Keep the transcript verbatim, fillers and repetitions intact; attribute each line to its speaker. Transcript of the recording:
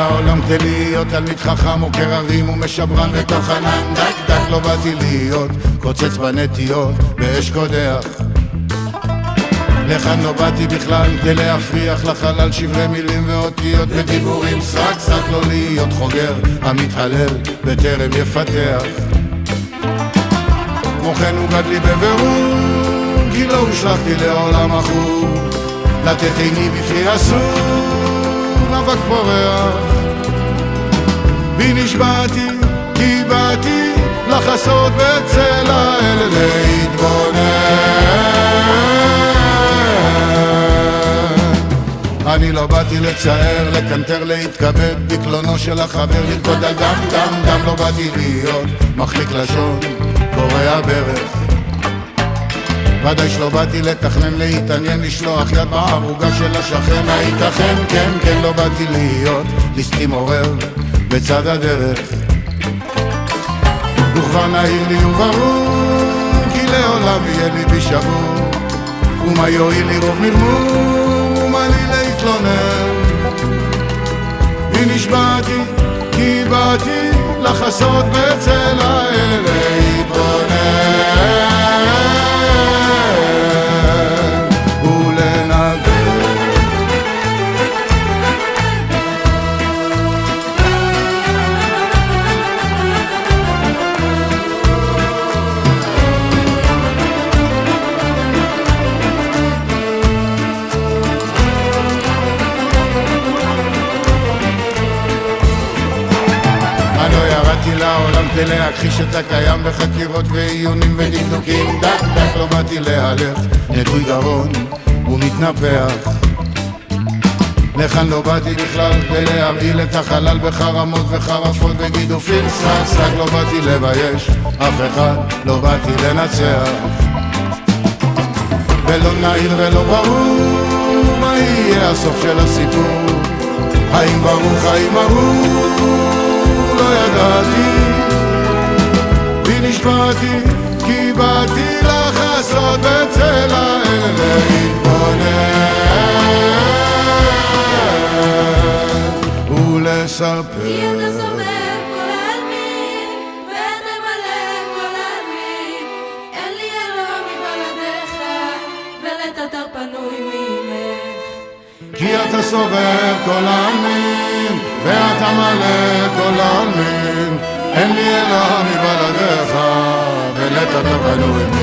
Speaker 1: לעולם כדי להיות תלמיד חכם או קררים ומשברן בתוך ענן. דק דק לא באתי להיות קוצץ בנטיות באש קודח. לכאן לא באתי בכלל כדי להפריח לחלל שברי מילים ואותיות ודיבורים. סרק סרק לא להיות חוגר המתהלל בטרם יפתח. כמו כן הוא גדלי בבירור כי לא הושלחתי לעולם אחור. לתת עיני בפרי אסור נאבק פורח. בי נשבעתי כי באתי לחסות בצל האל להתבונן. אני לא באתי לצער, לקנטר, להתכבד בקלונו של החבר, לרקוד על דם דם דם. לא באתי להיות מחליק לשון קורע ברך. ודאי שלא באתי לתכנן, להתעניין, לשלוח יד בערוגה של השכן. הייתכן, כן כן לא באתי להיות ליסטים עורר בצד הדרך. וכבר נהיר לי וברור כי לעולם יהיה לי בי שבור. ומה יועיל לי רוב מרמור ומה לי להתלונן. בי נשבעתי כי באתי לחסות בצל האל להתבונן. לעולם כדי להכחיש את הקיים בחקירות ועיונים ודקדוקים. דק דק לא באתי להלך נטוי גרון ומתנפח. לכאן לא באתי בכלל כדי להרעיל את החלל בחרמות וחרפות וגידופים. סרק סרק לא באתי לבייש אף אחד, לא באתי לנצח. ולא נעיר ולא ברור מה יהיה הסוף של הסיפור. האם ברוך האם ארור לא ידעתי. בי נשבעתי כי באתי לחסות בצל האל להתבונן ולספר.
Speaker 2: כי אתה סובב כל העלמין ותמלא כל העלמין. אין לי אלוה מבלעדיך ולתתר פנוי ממך.
Speaker 1: כי אתה סובב כל העלמין ואתה מלא כל העלמין. אין לי אלוה מבלעדיך ולתתר פנוי ממך.